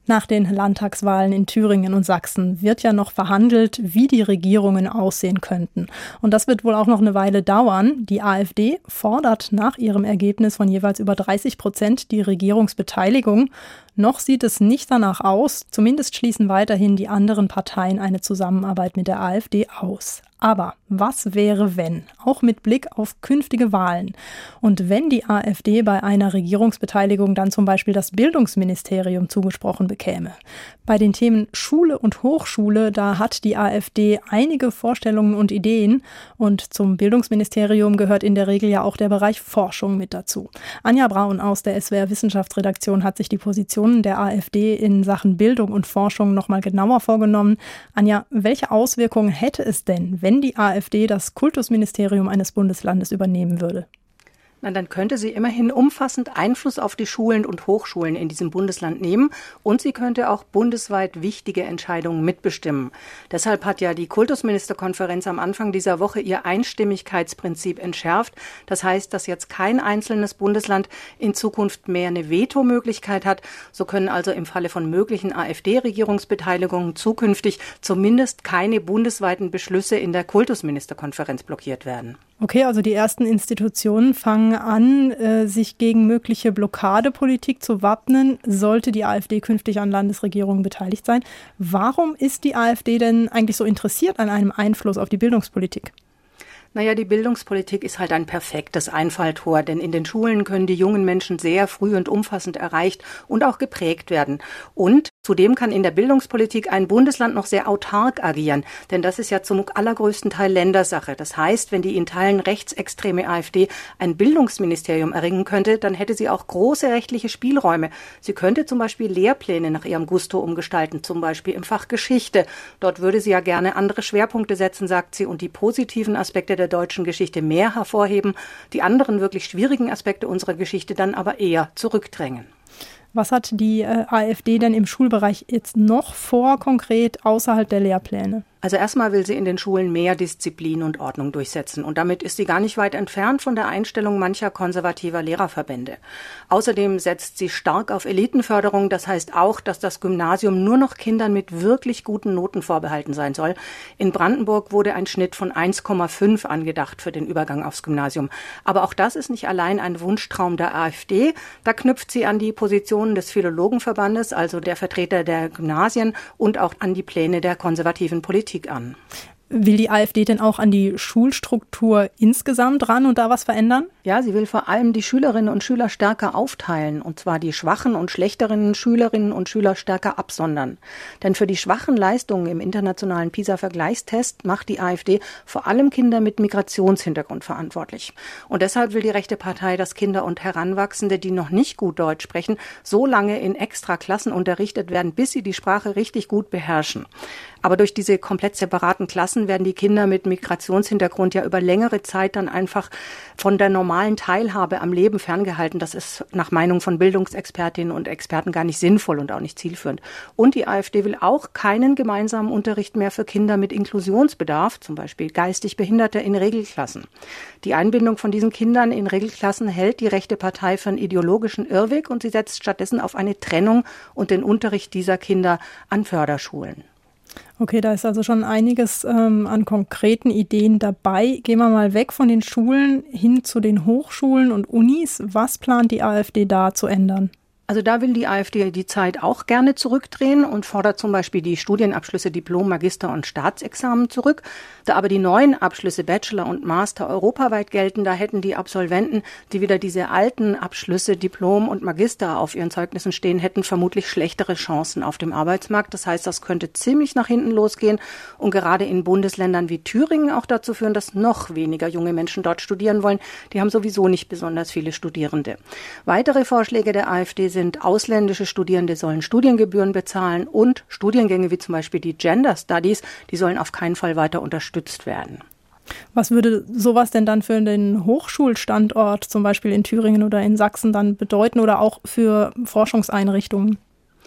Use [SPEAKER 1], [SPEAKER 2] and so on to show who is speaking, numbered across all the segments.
[SPEAKER 1] Nach den Landtagswahlen in Thüringen und Sachsen wird ja noch verhandelt, wie die Regierungen aussehen könnten. Und das wird wohl auch noch eine Weile dauern. Die AfD fordert nach ihrem Ergebnis von jeweils über 30% die Regierungsbeteiligung. Noch sieht es nicht danach aus. Zumindest schließen weiterhin die anderen Parteien eine Zusammenarbeit mit der AfD aus. Aber was wäre, wenn? Auch mit Blick auf künftige Wahlen. Und wenn die AfD bei einer Regierungsbeteiligung dann zum Beispiel das Bildungsministerium zugesprochen bekäme. Bei den Themen Schule und Hochschule, da hat die AfD einige Vorstellungen und Ideen. Und zum Bildungsministerium gehört in der Regel ja auch der Bereich Forschung mit dazu. Anja Braun aus der SWR Wissenschaftsredaktion hat sich die Positionen der AfD in Sachen Bildung und Forschung nochmal genauer vorgenommen. Anja, welche Auswirkungen hätte es denn, wenn die AfD das Kultusministerium eines Bundeslandes übernehmen würde?
[SPEAKER 2] Na, dann könnte sie immerhin umfassend Einfluss auf die Schulen und Hochschulen in diesem Bundesland nehmen und sie könnte auch bundesweit wichtige Entscheidungen mitbestimmen. Deshalb hat ja die Kultusministerkonferenz am Anfang dieser Woche ihr Einstimmigkeitsprinzip entschärft. Das heißt, dass jetzt kein einzelnes Bundesland in Zukunft mehr eine Vetomöglichkeit hat. So können also im Falle von möglichen AfD-Regierungsbeteiligungen zukünftig zumindest keine bundesweiten Beschlüsse in der Kultusministerkonferenz blockiert werden.
[SPEAKER 1] Okay, also die ersten Institutionen fangen an, sich gegen mögliche Blockadepolitik zu wappnen, sollte die AfD künftig an Landesregierungen beteiligt sein. Warum ist die AfD denn eigentlich so interessiert an einem Einfluss auf die Bildungspolitik?
[SPEAKER 2] Naja, die Bildungspolitik ist halt ein perfektes Einfalltor, denn in den Schulen können die jungen Menschen sehr früh und umfassend erreicht und auch geprägt werden. Und zudem kann in der Bildungspolitik ein Bundesland noch sehr autark agieren, denn das ist ja zum allergrößten Teil Ländersache. Das heißt, wenn die in Teilen rechtsextreme AfD ein Bildungsministerium erringen könnte, dann hätte sie auch große rechtliche Spielräume. Sie könnte zum Beispiel Lehrpläne nach ihrem Gusto umgestalten, zum Beispiel im Fach Geschichte. Dort würde sie ja gerne andere Schwerpunkte setzen, sagt sie, und die positiven Aspekte der deutschen Geschichte mehr hervorheben, die anderen wirklich schwierigen Aspekte unserer Geschichte dann aber eher zurückdrängen.
[SPEAKER 1] Was hat die AfD denn im Schulbereich jetzt noch vor, konkret außerhalb der Lehrpläne?
[SPEAKER 2] Also erstmal will sie in den Schulen mehr Disziplin und Ordnung durchsetzen. Und damit ist sie gar nicht weit entfernt von der Einstellung mancher konservativer Lehrerverbände. Außerdem setzt sie stark auf Elitenförderung. Das heißt auch, dass das Gymnasium nur noch Kindern mit wirklich guten Noten vorbehalten sein soll. In Brandenburg wurde ein Schnitt von 1,5 angedacht für den Übergang aufs Gymnasium. Aber auch das ist nicht allein ein Wunschtraum der AfD. Da knüpft sie an die Positionen des Philologenverbandes, also der Vertreter der Gymnasien, und auch an die Pläne der konservativen Politik an.
[SPEAKER 1] Will die AfD denn auch an die Schulstruktur insgesamt ran und da was verändern?
[SPEAKER 2] Ja, sie will vor allem die Schülerinnen und Schüler stärker aufteilen, und zwar die schwachen und schlechteren Schülerinnen und Schüler stärker absondern. Denn für die schwachen Leistungen im internationalen PISA-Vergleichstest macht die AfD vor allem Kinder mit Migrationshintergrund verantwortlich. Und deshalb will die rechte Partei, dass Kinder und Heranwachsende, die noch nicht gut Deutsch sprechen, so lange in extra Klassen unterrichtet werden, bis sie die Sprache richtig gut beherrschen. Aber durch diese komplett separaten Klassen werden die Kinder mit Migrationshintergrund ja über längere Zeit dann einfach von der normalen Teilhabe am Leben ferngehalten. Das ist nach Meinung von Bildungsexpertinnen und Experten gar nicht sinnvoll und auch nicht zielführend. Und die AfD will auch keinen gemeinsamen Unterricht mehr für Kinder mit Inklusionsbedarf, zum Beispiel geistig Behinderte in Regelklassen. Die Einbindung von diesen Kindern in Regelklassen hält die rechte Partei für einen ideologischen Irrweg und sie setzt stattdessen auf eine Trennung und den Unterricht dieser Kinder an Förderschulen.
[SPEAKER 1] Okay, da ist also schon einiges an konkreten Ideen dabei. Gehen wir mal weg von den Schulen hin zu den Hochschulen und Unis. Was plant die AfD da zu ändern?
[SPEAKER 2] Also da will die AfD die Zeit auch gerne zurückdrehen und fordert zum Beispiel die Studienabschlüsse Diplom, Magister und Staatsexamen zurück. Da aber die neuen Abschlüsse Bachelor und Master europaweit gelten, da hätten die Absolventen, die wieder diese alten Abschlüsse Diplom und Magister auf ihren Zeugnissen stehen hätten, vermutlich schlechtere Chancen auf dem Arbeitsmarkt. Das heißt, das könnte ziemlich nach hinten losgehen und gerade in Bundesländern wie Thüringen auch dazu führen, dass noch weniger junge Menschen dort studieren wollen. Die haben sowieso nicht besonders viele Studierende. Weitere Vorschläge der AfD sind, ausländische Studierende sollen Studiengebühren bezahlen und Studiengänge wie zum Beispiel die Gender Studies, die sollen auf keinen Fall weiter unterstützt werden.
[SPEAKER 1] Was würde sowas denn dann für den Hochschulstandort, zum Beispiel in Thüringen oder in Sachsen, dann bedeuten oder auch für Forschungseinrichtungen?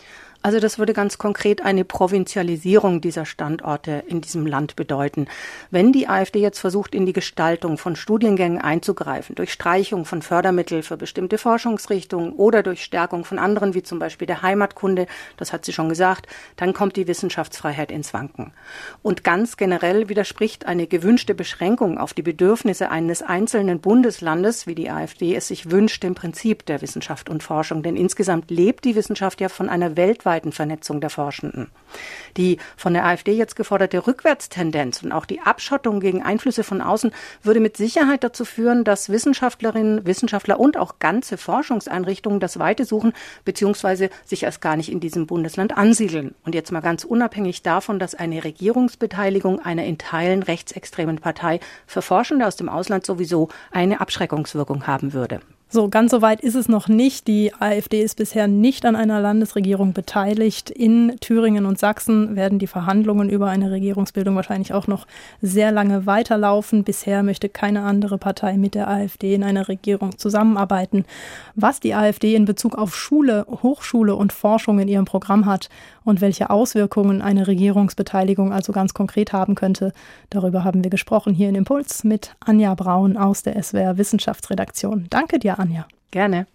[SPEAKER 2] Also das würde ganz konkret eine Provinzialisierung dieser Standorte in diesem Land bedeuten. Wenn die AfD jetzt versucht, in die Gestaltung von Studiengängen einzugreifen, durch Streichung von Fördermitteln für bestimmte Forschungsrichtungen oder durch Stärkung von anderen, wie zum Beispiel der Heimatkunde, das hat sie schon gesagt, dann kommt die Wissenschaftsfreiheit ins Wanken. Und ganz generell widerspricht eine gewünschte Beschränkung auf die Bedürfnisse eines einzelnen Bundeslandes, wie die AfD es sich wünscht, dem Prinzip der Wissenschaft und Forschung. Denn insgesamt lebt die Wissenschaft ja von einer weltweiten Vernetzung der Forschenden. Die von der AfD jetzt geforderte Rückwärtstendenz und auch die Abschottung gegen Einflüsse von außen würde mit Sicherheit dazu führen, dass Wissenschaftlerinnen, Wissenschaftler und auch ganze Forschungseinrichtungen das Weite suchen bzw. sich erst gar nicht in diesem Bundesland ansiedeln. Und jetzt mal ganz unabhängig davon, dass eine Regierungsbeteiligung einer in Teilen rechtsextremen Partei für Forschende aus dem Ausland sowieso eine Abschreckungswirkung haben würde.
[SPEAKER 1] So, ganz so weit ist es noch nicht. Die AfD ist bisher nicht an einer Landesregierung beteiligt. In Thüringen und Sachsen werden die Verhandlungen über eine Regierungsbildung wahrscheinlich auch noch sehr lange weiterlaufen. Bisher möchte keine andere Partei mit der AfD in einer Regierung zusammenarbeiten. Was die AfD in Bezug auf Schule, Hochschule und Forschung in ihrem Programm hat und welche Auswirkungen eine Regierungsbeteiligung also ganz konkret haben könnte, darüber haben wir gesprochen hier in Impuls mit Anja Braun aus der SWR Wissenschaftsredaktion. Danke dir, Anja.
[SPEAKER 2] Gerne.